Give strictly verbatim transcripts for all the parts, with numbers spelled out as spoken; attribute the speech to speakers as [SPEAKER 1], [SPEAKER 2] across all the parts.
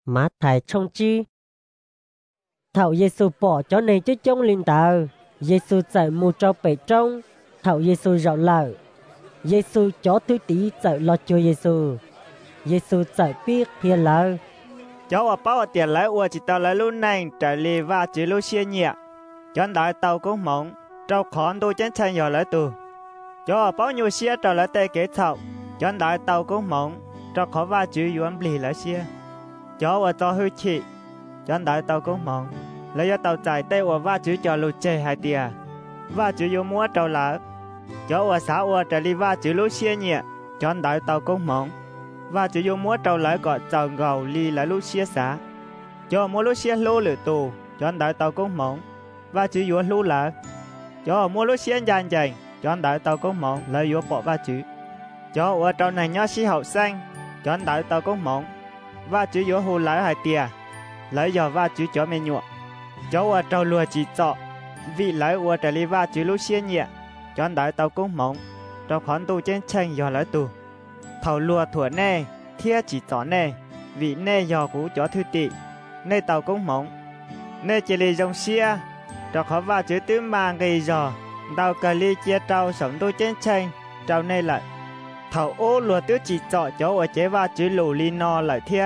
[SPEAKER 1] má thải trong chi thảo Giêsu bỏ cho nên chứ trong linh tờ Giêsu chạy mù cho bể trong thảo Giêsu rạo lợ Giêsu chó thứ tí chạy lo cho Giêsu Giêsu chạy biết hiền lợ
[SPEAKER 2] cháu ở bao tiền lấy ua chỉ tao lấy lúc này trở lì và chỉ lúc xia nhẹ chọn đại tàu cũng mỏng trâu khỏn đôi chén chanh nhỏ lấy tù cháu ở bao nhiêu xia trở lấy tê kế thảo chọn đại tàu cũng mỏng trâu khó và chữ yuan bì lấy xia cháu ở tàu hư chị chọn đại tàu cũng mỏng lấy cho tàu chạy tê ua và chữ cho lụt chê hai tia và chữ yếu múa trâu lỡ cháu ở xã ua trở lì và chữ lúc xia nhẹ chọn đại tàu cũng mỏng và chỉ dùng múa trâu lại gọi trâu gầu li lại lúc xia xả cho múa lúc xia lô lửa tù cho anh đại tàu cũng mỏng và chỉ dùng lú lại cho múa lúc xia dàn dàn cho anh đại tàu cũng mỏng lại dùng bỏ va chữ cho ở trâu này nhớ xí hậu xanh cho anh đại tàu cũng mỏng và chỉ dùng hù lại hai tia lấy giờ va chữ cho mẹ nhọ cho ở trâu lùa chỉ trọ vị lấy ở trâu li va chữ lúc xia nhẹ cho anh đại tàu cũng mỏng trâu khoản tu trên tranh giờ lấy tù thầu lùa thủa nè thia chỉ chó nè vị nè giò cú chó thư tị nè tàu cũng mỏng nè chỉ lì dòng xia cho khó vào chữ tứ mang gây giò tàu cờ ly chia trâu sống đôi trên tranh trâu nè lại thầu ô lùa tứ chỉ chọ chó ở chế vào chữ lù ly no lại thia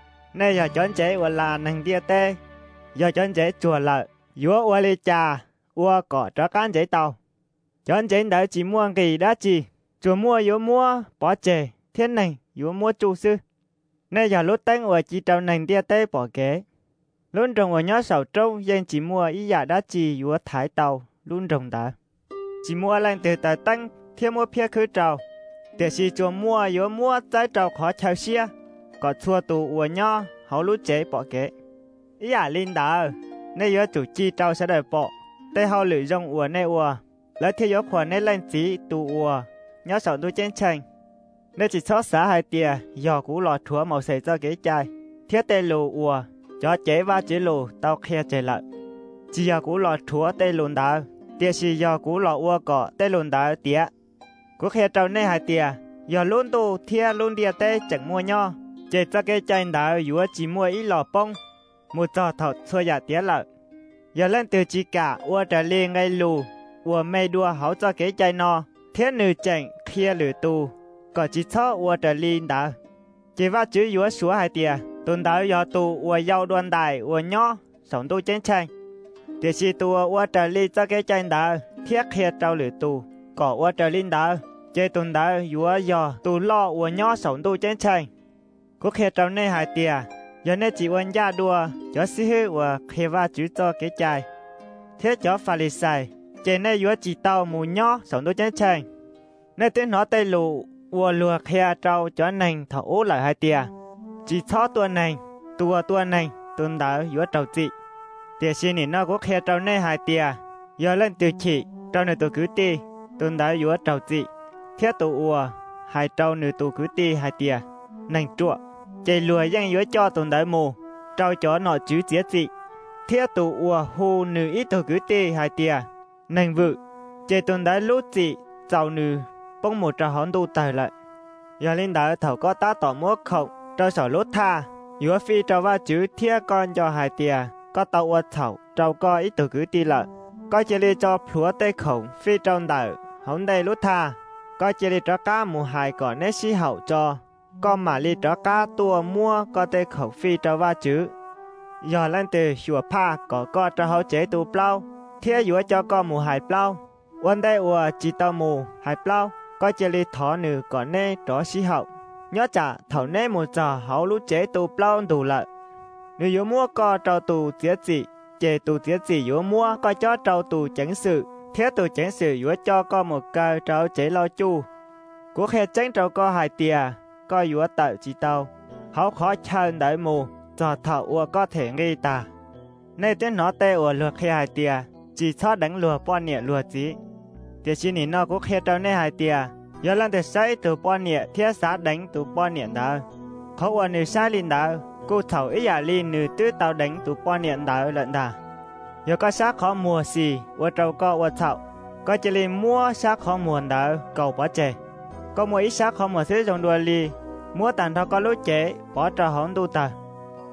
[SPEAKER 2] nè giò chón chế ở là nằng tia tê giò chón chế chùa lại dúa ở lì trà ua cỏ cho cán chế tàu chón chế đỡ chỉ mua kỳ đã chỉ chùa mua yếu mua bỏ chè thiên này yếu mua chủ sư nay giờ lúc tên ở chỉ trâu nành tia tê bỏ kế luôn trồng ở nhớ sầu trâu dân chỉ mua ý giả đã chỉ yếu thái tàu luôn trồng đã chỉ mua lên từ tài tăng thiên mua phía khứ trâu để chỉ chùa mua yếu mua trái trâu khó chào xia có chua tù ở nhớ hậu lúc chế bỏ kế ý giả linh đã nay yếu chủ chi trâu sẽ đợi bỏ tê hậu lưỡi rong ở nay ua lấy thiên yếu khoản nay lên chỉ tù ua nhớ sầu đôi trên tranh nếu chỉ xót xả hai tia giò cũ lọt thua màu xẻ cho cái chai thiết tê lù ùa cho chế va chế lù tao khe chế lại chỉ giò cũ lọt thua tê lùn đá tia chỉ giò cũ lọt ùa cọ tê lùn đá tía cú khe trâu nê hai tia giò luôn tu thia luôn tia tê chẳng mua nho chế cho cái chai đá dúa chỉ mua ít lọ bông một trò thọt xua giả tía lại giờ lên từ chỉ cả ùa trở liền ngay lù ùa mê đua hảo cho cái chai no thiết nữ chẳng khe lửa tu có chỉ cho ua trở linh đã chỉ va chữ yếu số hai tia tuần đã do tu ua giàu đoan đại ua nhỏ sống tu trên tranh để chỉ tu ua trở linh cho cái tranh đã thiết khe trâu lửa tu có ua trở linh đã chế tuần đã yếu do tu lo ua nhỏ sống tu trên tranh có khe trâu này hai tia giờ này chỉ uốn gia đua cho sĩ hữu ua khe va chữ cho cái trai thiết cho pha lì sai chế này yếu chỉ tàu mù nhỏ sống tu trên tranh nên tiếng nói tây lù ua lùa khe trâu cho nành thở ố lại hai tia chỉ cho tuần này tua tuần này tuần đã yếu trâu chị tia xin nhìn nó có khe trâu này hai tia giờ lên từ chỉ trâu này tôi cứ ti tuần đã yếu trâu chị thiết tụ ua hai trâu này tôi cứ ti hai tia nành trụa chạy lùa dân yếu cho tuần đã mù trâu chó nọ chứ chết chị thiết tụ ua hù nữ ít tôi cứ ti hai tia nành vự chạy tuần đã lút chị giàu nữ bông một trò hòn đu tài lại giờ linh đạo thầu có tá tỏ múa khổng trò sổ lốt tha yếu phi trò va chữ thia con cho hai tia có tàu uất thầu trò có ít từ cứ ti lại có chỉ li cho phúa tê khổng phi trong đạo hổng đây lốt tha có chỉ li trò cá mù hài cỏ nét xí hậu cho có mà li trò cá tua mua có tê khổng phi trò va chữ giờ lên từ chùa pa có có trò hậu chế tu plau thia yếu cho có mù hài plauวันได้อัวจีตามูหายเปล่าก็จะรีถอหนึ่งก่อนแน่ต่อสีเหาย้อจ่าเท่าแน่หมดจ่าเขารู้เจตูเปล่าดูละหนึ่งยัวมัวก็เจ้าตูเสียจีเจตูเสียจียัวมัวก็เจ้าเจ้าตูจังสื่อเทียตูจังสื่อยัวเจ้าก็หมดกายเจ้าเจเราจูกูแค่จังเจ้าก็หายเตียก็ยัวเต่าจีเต้าเขาขอเชิญได้หมู่จ่อเท่าอัวก็เถงรีตาในเต้นหนอเตอัวเลือกแค่หายเตียจีชอบดังลัวป้อนเนี่ยลัวจีเดี๋ยวชิ้นนี้นอกก็แค่เจ้าในหายเตียย้อนหลังแต่ใช้ตัวป้อนเนี่ยเทียสาดังตัวป้อนเนี่ยดาวเขาว่าหนึ่งใช้ลินดาวกูเถาไอ้ยาลินหนึ่งตื้อเตาดังตัวป้อนเนี่ยดาวเลยดาย้อนก็ซักข้อมัวสีว่าเจ้าก็ว่าเถาก็จะลินมัวซักข้อมัวดาวเก่าป้อเจก็มัวอีซักข้อมัวซื้อจงดัวลีมัวตันเขาก็รู้เจป้อเจ้าหงดูตา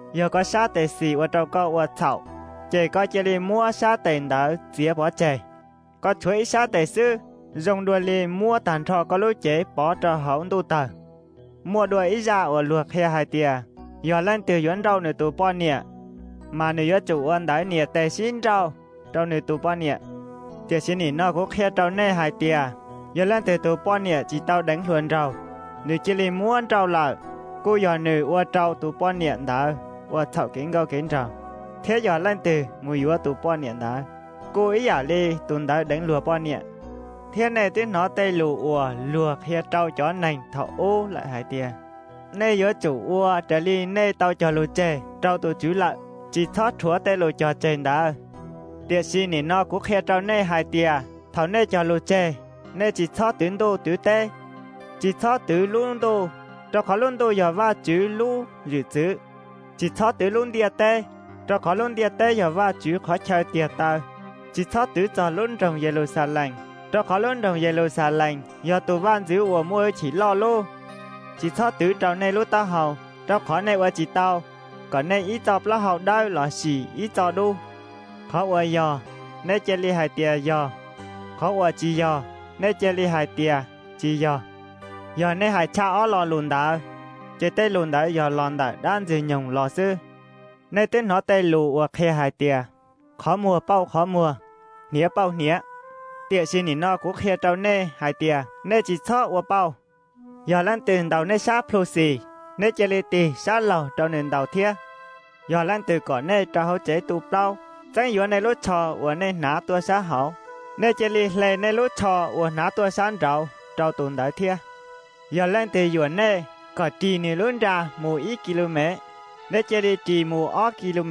[SPEAKER 2] giờ có sát tệ xì và trâu có và thảo chỉ có chỉ li mua sát tệ đỡ dĩa bỏ chè có chuối sát tệ sư dùng đuôi li mua tàn trò có lối chế bỏ cho hậu tu tờ mua đuôi ý ra và luộc he hai tia giờ lên từ yuan rau nửa tụ bao nè mà nửa chủ ăn đái nè tệ xin rau rau nửa tụ bao nè tiệt xin nỉ nó cũng khe rau nè hai tia giờ lên từ tụ bao nè chỉ tao đánh luồn rau nửa chỉ li mua ăn rau là cô giờ nửa qua rau tụ bao nè đỡ qua thảo kiến gạo kiến rau thế giờ lên từ mùi yuan tụ bao nè đỡ cô ý giả li tụi đỡ đánh lùa bao nè thế này tiếng nó tây lù ua lùa khe rau chó nành thảo ô lại hai tia nay giữa chủ ua trở li nay tao cho lù chè trâu tụ chú lại chỉ thoát chúa tê lù cho chè đã tiệt si nỉ nó cũng khe trâu nay hai tia thảo nay cho lù chè nay chỉ thoát tuyến đô tứ tê chỉ thoát tứ luôn đô cho khó luôn đô giờ va chữ lu dự chữ chỉ thoát tứ luôn địa tê cho khó luôn địa tê giờ va chữ khó chơi tiệt tao chỉ thoát tứ cho luôn trồng về lù xà lành cho khó luôn trồng về lù xà lành giờ tụ van giữ ua mua chỉ lo lô chỉ thoát tứ trâu này lúc tao hầu trâu khó này qua chỉ tao còn này ít tao lá hầu đau là xì ít tao đu khó qua giờ này chơi li hai tia giờ khó qua chỉ giờ này chơi li hai tia chỉ giờ giờ này hai cha ó lò lùn đá chơi tê lùn đá giờ lòn đá đan gì nhung lò sư này tên nó tê lù qua khe hai tia khó mua bao khó mua nía bao nía tiệt xin nỉ nó cũng khe trâu này hai tia này chỉ thoát qua bao giờ lan từ đầu nơi sát plosi nơi chơi li tì sát lầu trong nền đầu thia giờ lan từ cỏ nơi cho hậu chế tụ bao tránh giờ nơi lúa chò và nơi nã tua sát hậu nơi chơi li lệ nơi lúa chò và nã tua sát rau rau tồn đại thia giờ lan từ giờ nơi cỏ trì nề lớn ra mù ít km nơi chơi li trì mù ó km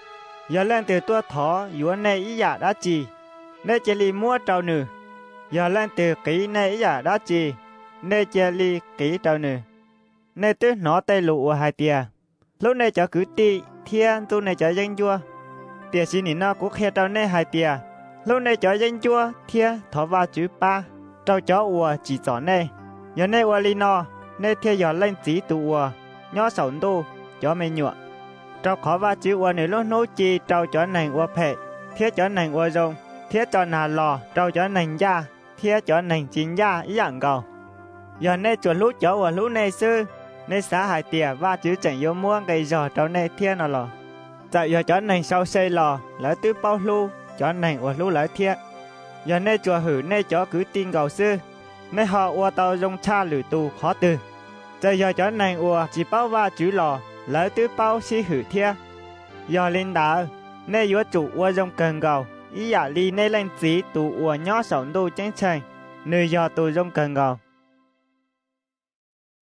[SPEAKER 2] giờ lan từ tua thỏ giờ nơi ý giả đã trì nơi chơi li mua trâu nử giờ lan từ kỹ nơi ý giả đã trì nơi chơi li kỹ trâu nử nơi tứ nó tây lụ hai tia lúc này cho cứ ti thiên tu này cho danh chua tia xin nỉ nó cũng khe trâu nơi hai tia lúc này cho danh chua thiên thọ vào chữ ba trâu chó ua chỉ chó này giờ nơi ua li no nơi thiên giờ lên chỉ tụ ua nhỏ sầu tu chó mày nhựa trâu khó vào chữ ua này lúc nấu chi trâu chó này ua phệ thiết chó này ua rồng thiết chó nà lò trâu chó này da thiết chó này chín da ý dạng cầu giờ này chuột lú chó ua lú này sư nên xã hải tiề và chữ chẳng vô mua gây giò trâu này thiên nào lò tại giờ chó này sau xây lò lấy tứ bao lu chó này ua lú lấy thiên giờ này chùa hử này chó cứ tin cầu sư nên họ ua tàu dùng cha lử tù khó từ tại giờ chó này ua chỉ bao va chữ lò lấy tứ bao xí hử thiên giờ linh đạo nên giữa chủ ua dùng cần cầu ý giả ly nên lên chỉ tù ua nhỏ sống tu chén chành nơi giờ tù dùng cần cầu